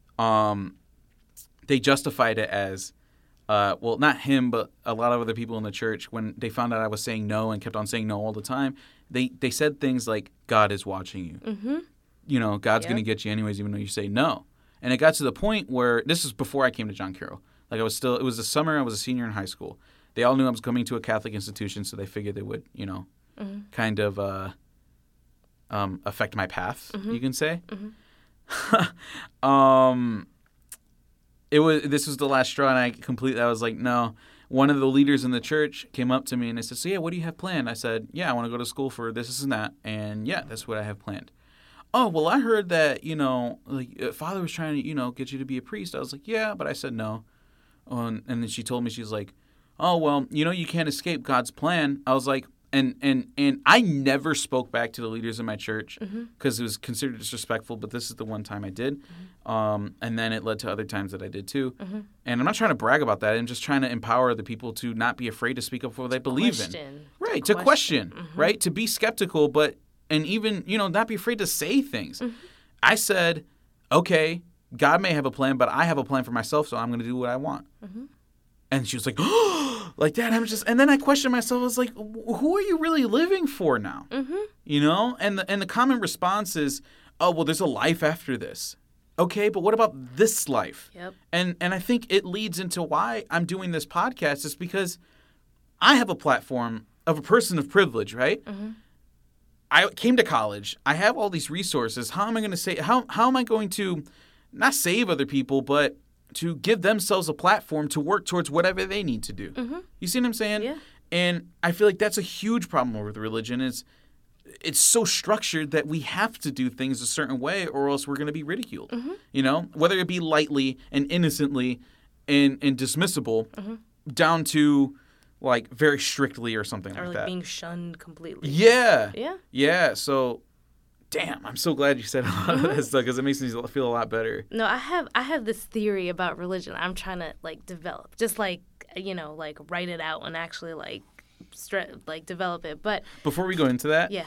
They justified it as, not him, but a lot of other people in the church, when they found out I was saying no and kept on saying no all the time, they said things like, God is watching you. God's going to get you anyways, even though you say no. And it got to the point where, this was before I came to John Carroll. Like, it was the summer, I was a senior in high school. They all knew I was coming to a Catholic institution, so they figured they would, kind of affect my path, you can say. This was the last straw, and I was like, no. One of the leaders in the church came up to me and they said, so yeah, what do you have planned? I said, yeah, I want to go to school for this and that. And yeah, that's what I have planned. Oh, well, I heard that, Father was trying to, get you to be a priest. I was like, yeah, but I said no. And then she told me, she's like, oh, well, you can't escape God's plan. I was like, and I never spoke back to the leaders in my church because it was considered disrespectful, but this is the one time I did. And then it led to other times that I did too. And I'm not trying to brag about that. I'm just trying to empower the people to not be afraid to speak up for what they believe in. Right, to question, right? To be skeptical, and even, not be afraid to say things. I said, okay, God may have a plan, but I have a plan for myself, so I'm going to do what I want. And she was like, oh, like that. And then I questioned myself. I was like, who are you really living for now? And the common response is, oh, well, there's a life after this. Okay, but what about this life? Yep. And I think it leads into why I'm doing this podcast is because I have a platform of a person of privilege, right? I came to college. I have all these resources. How am I going to say? How am I going to not save other people, but to give themselves a platform to work towards whatever they need to do? You see what I'm saying? Yeah. And I feel like that's a huge problem with religion. It's so structured that we have to do things a certain way, or else we're going to be ridiculed. Whether it be lightly and innocently and dismissible, down to like very strictly or something or like that. Or being shunned completely. Yeah. Yeah. Yeah. So, damn, I'm so glad you said a lot of that stuff because it makes me feel a lot better. No, I have this theory about religion I'm trying to develop, just write it out and actually develop it. But before we go into that, yeah.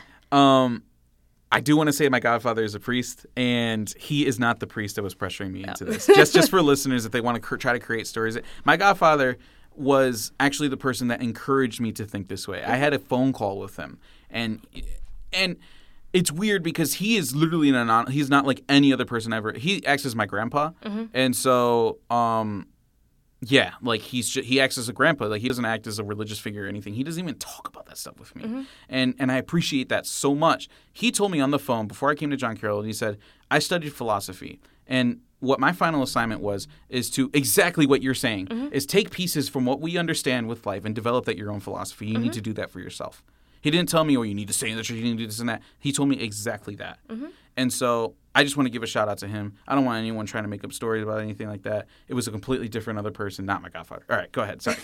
I do want to say my godfather is a priest, and he is not the priest that was pressuring me into this. Just for listeners, if they want to try to create stories. My godfather was actually the person that encouraged me to think this way. I had a phone call with him, and it's weird because he is literally he's not like any other person ever. He acts as my grandpa, and so yeah, like he acts as a grandpa. Like he doesn't act as a religious figure or anything. He doesn't even talk about that stuff with me, and I appreciate that so much. He told me on the phone before I came to John Carroll, and he said, I studied philosophy, and what my final assignment is to exactly what you're saying, is take pieces from what we understand with life and develop that your own philosophy. You need to do that for yourself. He didn't tell me, oh, you need to stay in the church, you need to do this and that. He told me exactly that. And so I just want to give a shout out to him. I don't want anyone trying to make up stories about anything like that. It was a completely different other person, not my godfather. All right, go ahead. Sorry.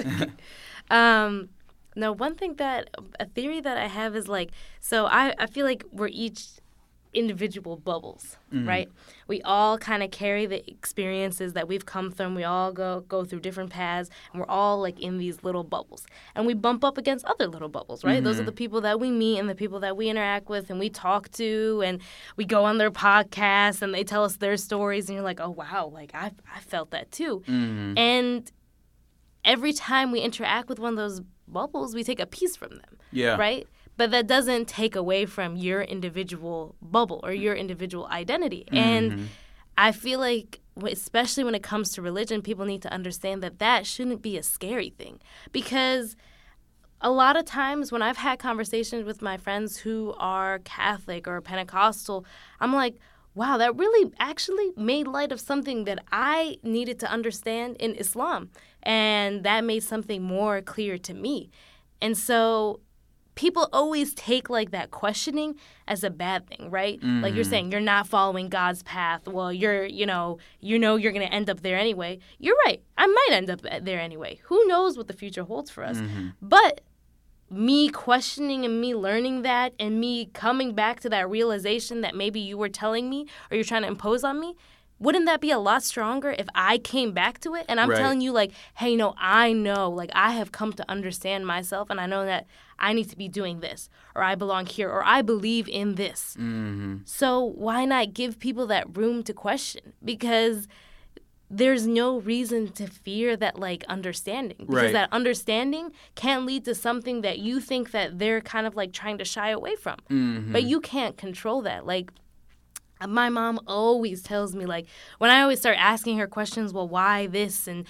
No, a theory that I have is like, so I feel like we're each individual bubbles, right? We all kind of carry the experiences that we've come from. We all go through different paths, and we're all like in these little bubbles. And we bump up against other little bubbles, right? Those are the people that we meet and the people that we interact with and we talk to, and we go on their podcasts and they tell us their stories, and you're like, oh, wow, like I felt that too. And every time we interact with one of those bubbles, we take a piece from them, right? But that doesn't take away from your individual bubble or your individual identity. And I feel like, especially when it comes to religion, people need to understand that shouldn't be a scary thing. Because a lot of times when I've had conversations with my friends who are Catholic or Pentecostal, I'm like, wow, that really actually made light of something that I needed to understand in Islam. And that made something more clear to me. And so people always take like that questioning as a bad thing, right? Like you're saying, you're not following God's path. Well, you're going to end up there anyway. You're right. I might end up there anyway. Who knows what the future holds for us? But me questioning and me learning that and me coming back to that realization that maybe you were telling me or you're trying to impose on me, wouldn't that be a lot stronger if I came back to it? And I'm telling you, like, hey, no, I know, like, I have come to understand myself, and I know that I need to be doing this, or I belong here, or I believe in this. So why not give people that room to question? Because there's no reason to fear that, like, understanding. Because that understanding can lead to something that you think that they're kind of, like, trying to shy away from. But you can't control that. Like, my mom always tells me, like, when I always start asking her questions, well, why this? And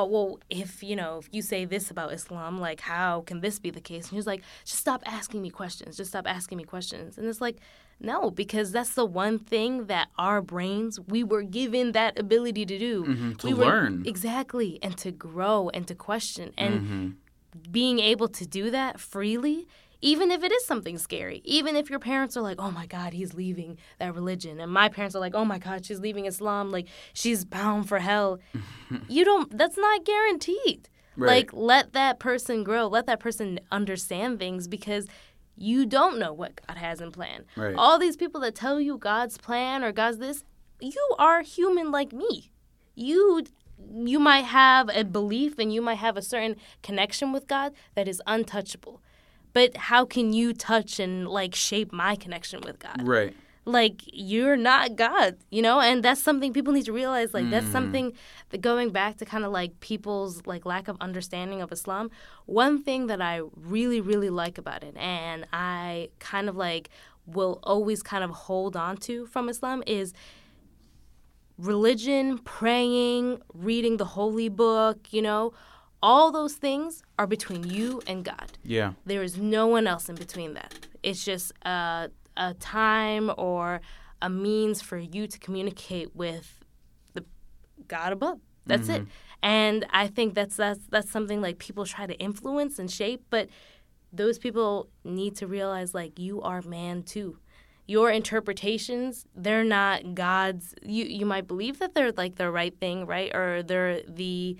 if you say this about Islam, like, how can this be the case? And she's like, just stop asking me questions. Just stop asking me questions. And it's like, no, because that's the one thing that our brains, we were given that ability to do. To learn. Exactly. And to grow and to question. And being able to do that freely, even if it is something scary, even if your parents are like, oh, my God, he's leaving that religion. And my parents are like, oh, my God, she's leaving Islam. Like, she's bound for hell. That's not guaranteed. Like, let that person grow. Let that person understand things because you don't know what God has in plan. All these people that tell you God's plan or God's this, you are human like me. You might have a belief and you might have a certain connection with God that is untouchable. But how can you touch and, like, shape my connection with God? Like, you're not God, And that's something people need to realize. Like, that's something that going back to kind of, like, people's, like, lack of understanding of Islam. One thing that I really, really like about it and I kind of, like, will always kind of hold on to from Islam is religion, praying, reading the holy book, all those things are between you and God. There is no one else in between that. It's just a time or a means for you to communicate with the God above. That's it. And I think that's something like people try to influence and shape, but those people need to realize, like, you are man too. Your interpretations, they're not God's. You might believe that they're, like, the right thing, right? Or they're the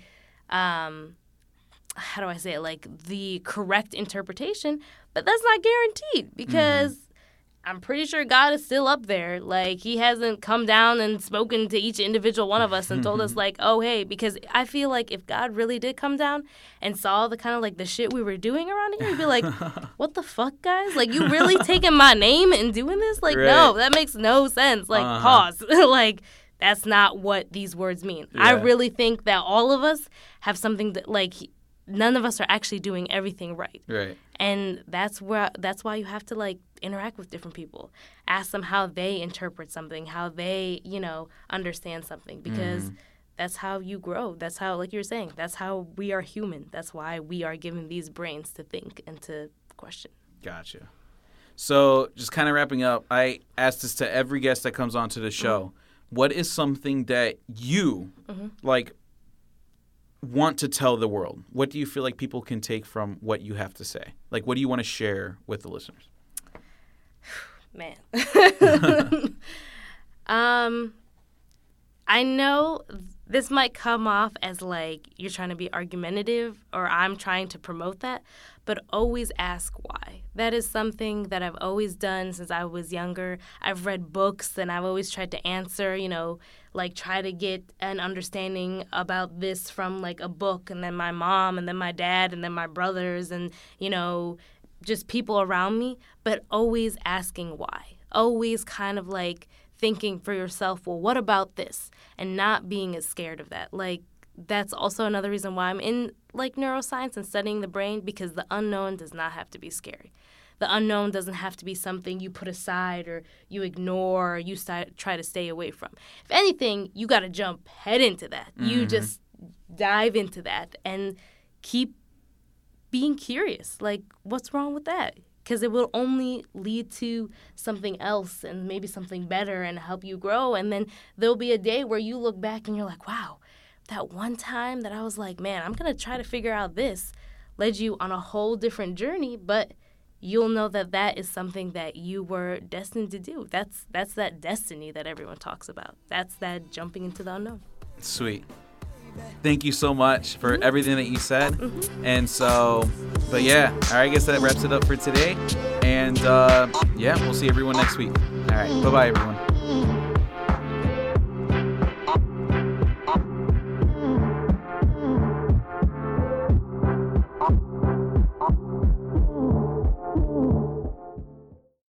how do I say it, like, the correct interpretation, but that's not guaranteed because I'm pretty sure God is still up there. Like, he hasn't come down and spoken to each individual one of us and told us, like, oh, hey, because I feel like if God really did come down and saw the kind of, like, the shit we were doing around here, he'd be like, what the fuck, guys? Like, you really taking my name and doing this? Like, no, that makes no sense. Like, pause. Like, That's not what these words mean. Yeah. I really think that all of us have something that, like, none of us are actually doing everything right. Right. And that's why you have to, like, interact with different people. Ask them how they interpret something, how they, understand something, because that's how you grow. That's how, like you were saying, that's how we are human. That's why we are given these brains to think and to question. Gotcha. So just kind of wrapping up, I ask this to every guest that comes onto the show. What is something that you, want to tell the world? What do you feel like people can take from what you have to say? Like, what do you want to share with the listeners? Man. I know this might come off as like you're trying to be argumentative or I'm trying to promote that, but always ask why. That is something that I've always done since I was younger. I've read books and I've always tried to answer, try to get an understanding about this from like a book, and then my mom and then my dad and then my brothers and, just people around me, but always asking why. Always kind of like thinking for yourself, well, what about this? And not being as scared of that. Like, that's also another reason why I'm in, like, neuroscience and studying the brain, because the unknown does not have to be scary. The unknown doesn't have to be something you put aside or you ignore or you try to stay away from. If anything, you got to jump head into that. Mm-hmm. You just dive into that and keep being curious. Like, what's wrong with that? Because it will only lead to something else and maybe something better and help you grow. And then there'll be a day where you look back and you're like, wow, that one time that I was like, man, I'm going to try to figure out this, led you on a whole different journey. But you'll know that that is something that you were destined to do. That's that destiny that everyone talks about. That's that jumping into the unknown. Sweet. Thank you so much for everything that you said. And so, but yeah, I guess that wraps it up for today. And yeah, we'll see everyone next week. All right. Bye-bye, everyone.